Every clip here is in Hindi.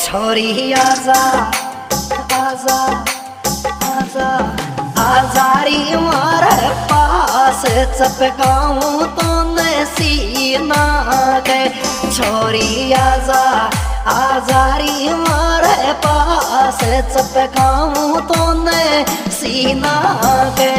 छोरी आजा आजा आजा आजा री मारे पास चपकाऊं तो सीना के। छोरी आजा आजा री मारे पास चपकाऊं तो सीना के।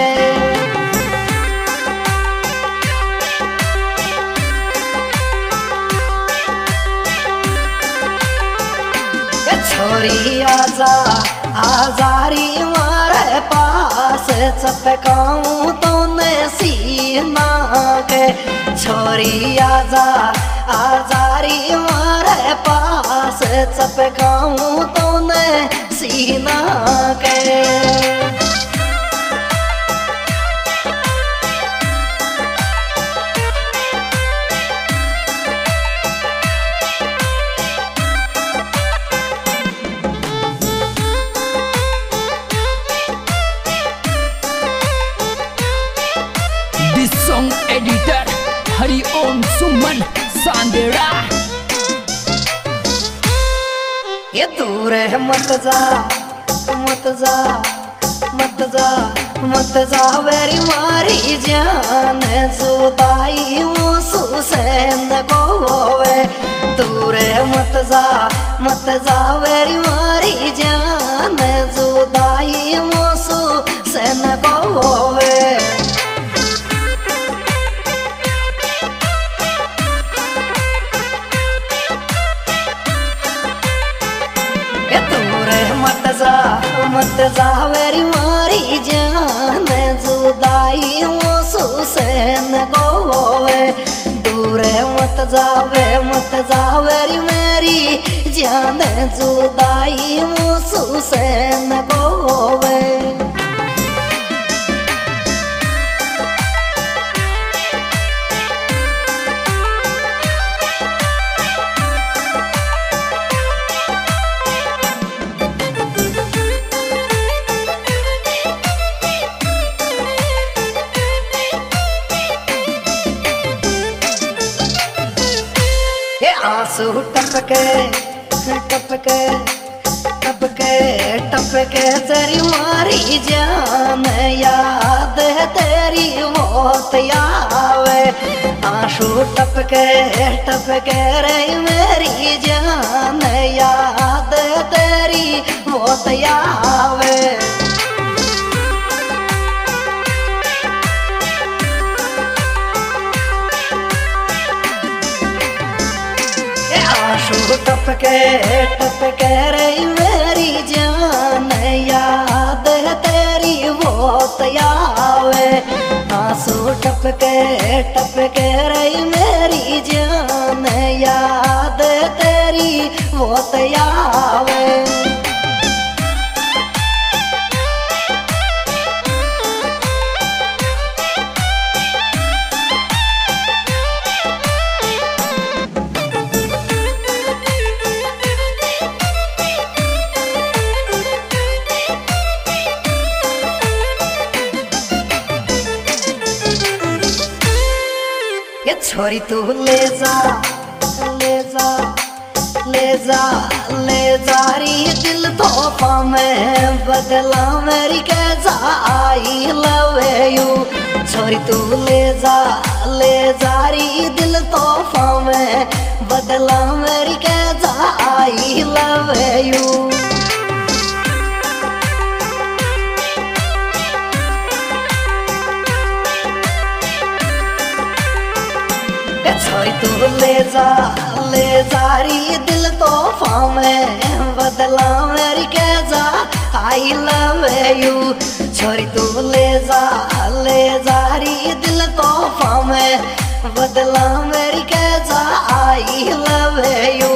छोरी आजा आजा री मारे पास चपकाऊं तो सीना के। छोरी आजा आजा री मारे पास चपकाऊं तो सीना के। Song editor Hariom Suman Sandera. ये दूर है मत जा मत जा मत जा मत जा मेरी मारी जान जुदाई मुसुसैन को होवे। दूर है मत जा मेरी मारी जान जुदाई मुसुसैन को होवे। मत जा मेरी मारी जान जुदाई मुसुसैन को होवे। दूर मत जा मेरी जान जुदाई मुसुसैन को होवे। आंसू टपके टपके टपके टपके तेरी मारी जान याद है तेरी मौत आवे। आंसू टपके टपके रे मेरी जान याद है तेरी मौत आवे। आंसू टपके टपके रे मेरी जान याद है तेरी मौत आवे। आंसू टपके टपके रे मेरी जान याद है तेरी मौत आवे। छोरी तू ले जा ले जा ले जा ले जा री दिल तोहफा में बदला मेरी के जा आई लव यू। छोरी तू ले जा री दिल तोहफा में बदला मेरी के जा आई लव यू। छोरी तू ले जा री दिल तोहफा में बदला मेरी के जा आई लव यू। छोरी तू ले जा री दिल तोहफा में बदला मेरी के जा आई लव यू।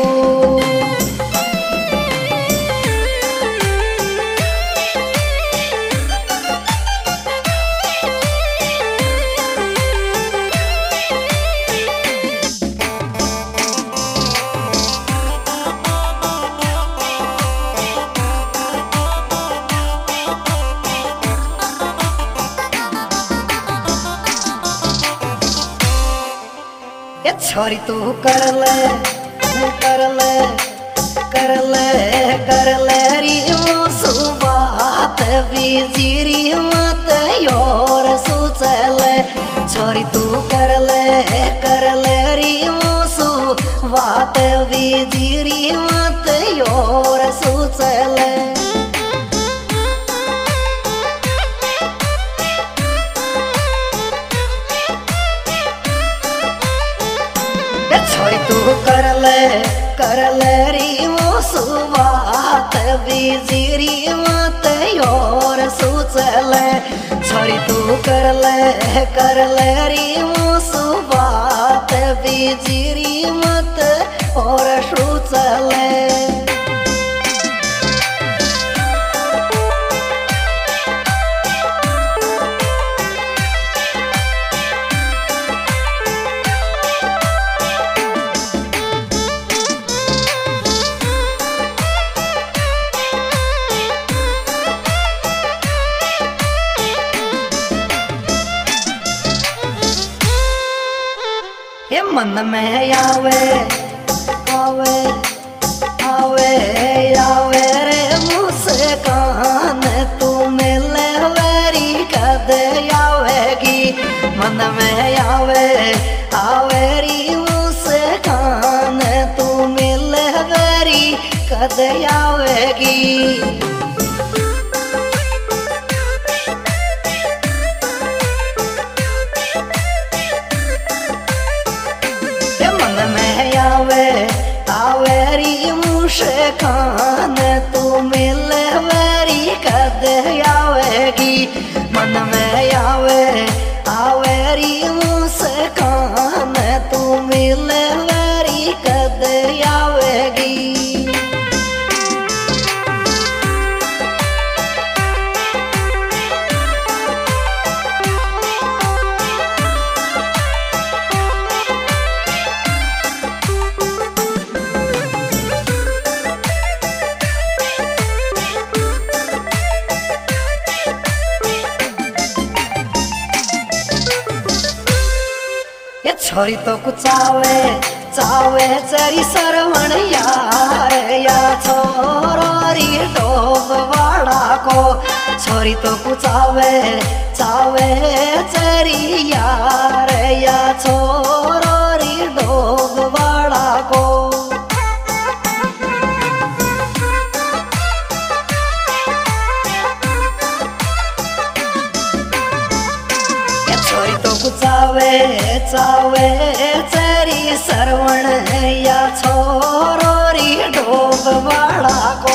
छोरी तू कर ले कर ले री सुबात बिजीरी मत योर सुचले छोरी तू कर ले री सुबात बिजीरी मत योर सुचले छोरी तू कर ले री सुबात बिजीरी मत योर सुचले छोरी तू कर ले री सुबात बिजीरी मत और सुचले ये मन में आवे आवे आवे आवे रे मुस्कान तू मिले वेरी कद आवेगी मन में आवे आवे री मुस्कान तू मिले वेरी कद आवेगी आवेरी मुस्कान तू मिले वेरी कद आवेगी मन में आवेरी मुस्कान तू मिले वेरी कद आवेगी ये छोरी तो कुछ चावे चरी सरवण यार या छोरी डोब वाड़ा को छोरी तो कुछ चावे चरी यार या छोरी डोब वाड़ा को छोरी तो चावे चरी सरवण या छोरी डोब वाड़ा को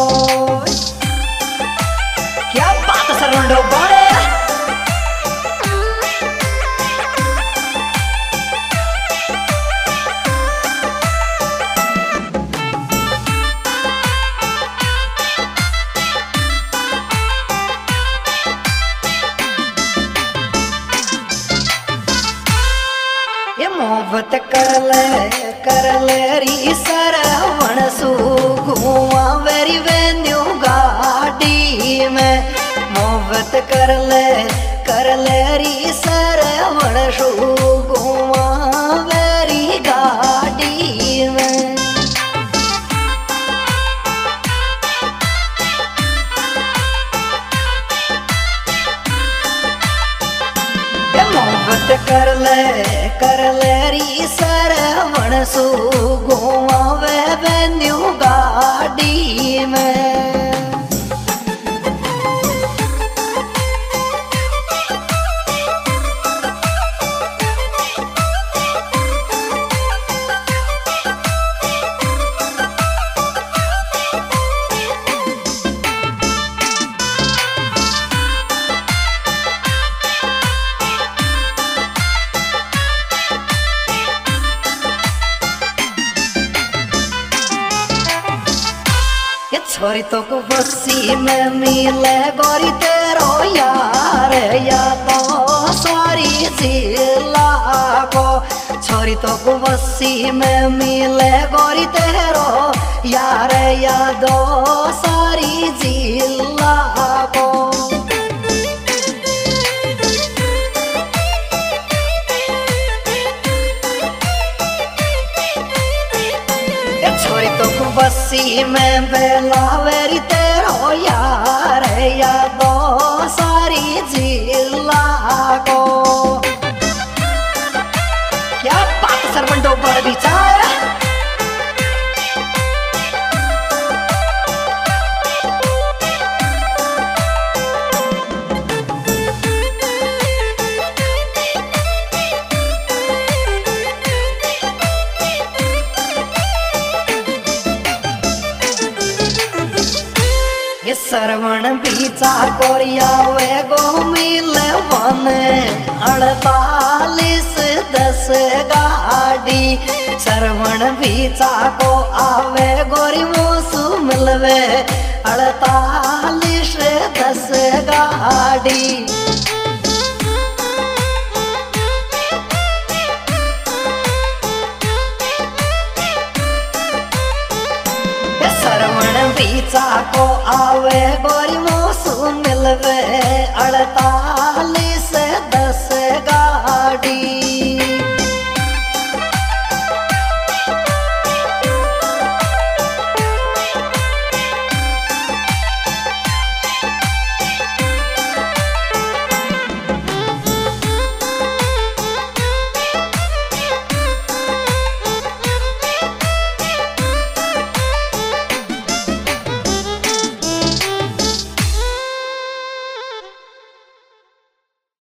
क्या बात सरवण डोब वाड़े मोहब्बत कर ले री सरवण सुगुआ वेरी वेन्यू गाड़ी में मोहब्बत कर ले री सरवण सुगुआ वेरी गाड़ी में मोहब्बत कर ले री सरवण सुगुआ वे वेन्यू गाड़ी में छोरी तो को बस्सी में मिले गोरी तेरो यार या तो सारी जिला को छोरी तो को बस्सी में मिले गोरी तेरो यार या दो सारी जिला को छोरी तो को बस्सी बस्ती में बेलावेरी तेरो यार यादो सारी जिला को। क्या बात सरवंटो पर विचार ये सरवण बीचा कोरिया वे गो मिले वन 48-10 गाड़ी। सरवण बीचा को आवे गोरी मोसू मिलवे 48-10 गाड़ी। सरवण बीचा को आवे गोरी मोसू मिलवे 48